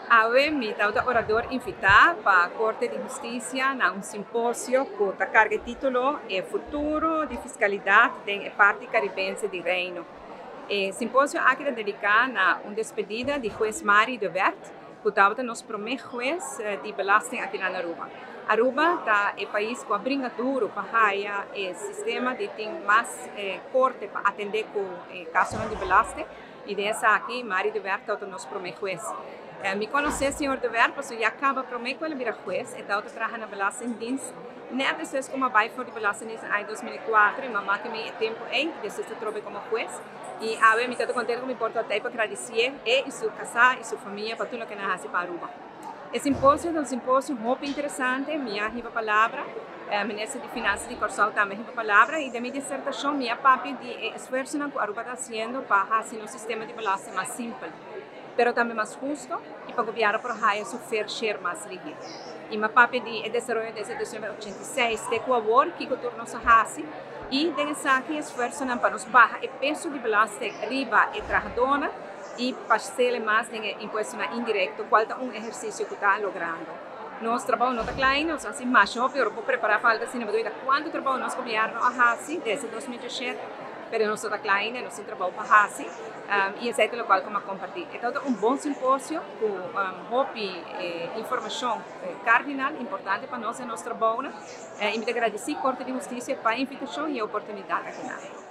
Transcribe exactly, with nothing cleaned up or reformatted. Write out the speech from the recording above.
Ave mi tauta orador invita para a Corte de Justiça na um simpósio com a carga de título é Futuro de Fiscalidade em parte caribense de Reino. O simpósio aqui é dedicado a uma despedida de juiz Mari de Wert, que tauta nos primeiro juiz de belasting aqui na Aruba. Aruba tá é país que brinca duro para o sistema de ter mais eh, corte para atender com eh, casos de belasting e dessa aqui Mari de Wert tauta nos primeiro juiz. Eh, me conhece, senhor de Wert, porque já acaba prometo ele virar juiz, e tauta trabalha na belastingdienst. Net depois como vai for de belastingdienst em dois mil e quatro, e mamãe que me tempo aí, depois eu trabalhei como juiz. E a ver, me estou contente com me importa até para agradecer e, e sua casa e sua família para tudo que nós fazemos para Aruba. O simpósio é um simpósio muito interessante, minha riba palavra, a ministra de Finanças de Corsal também riba palavra, e da minha dissertação, minha papi de esforço que a Aruba está fazendo para fazer um sistema de belasting mais simples, mas também mais justo e para o governo para ganhar seu fair share mais rígido. E minha papi de desenvolvimento desde mil novecentos e oitenta e seis, de favor que o turno se faça, e desse aqui esforço para nos baixar o peso de belasting riba e trabalhadora e parcela mais de imposto indireto, qual é um exercício que está logrando. Nós trabalhamos não claro, nós fazemos mais shopping, eu vou preparar para a cinema doida quanto trabalho nosso governo a fazer desde dois mil e dezessete, mas nós está claro, nós trabalhamos para fazer um, e esse é o local como compartilhar. Então, um bom simpósio com um, hobby, eh, informação eh, cardinal, importante para nós e nosso trabalho. Eh, e me agradecer à Corte de Justiça para a invitação e a oportunidade aqui.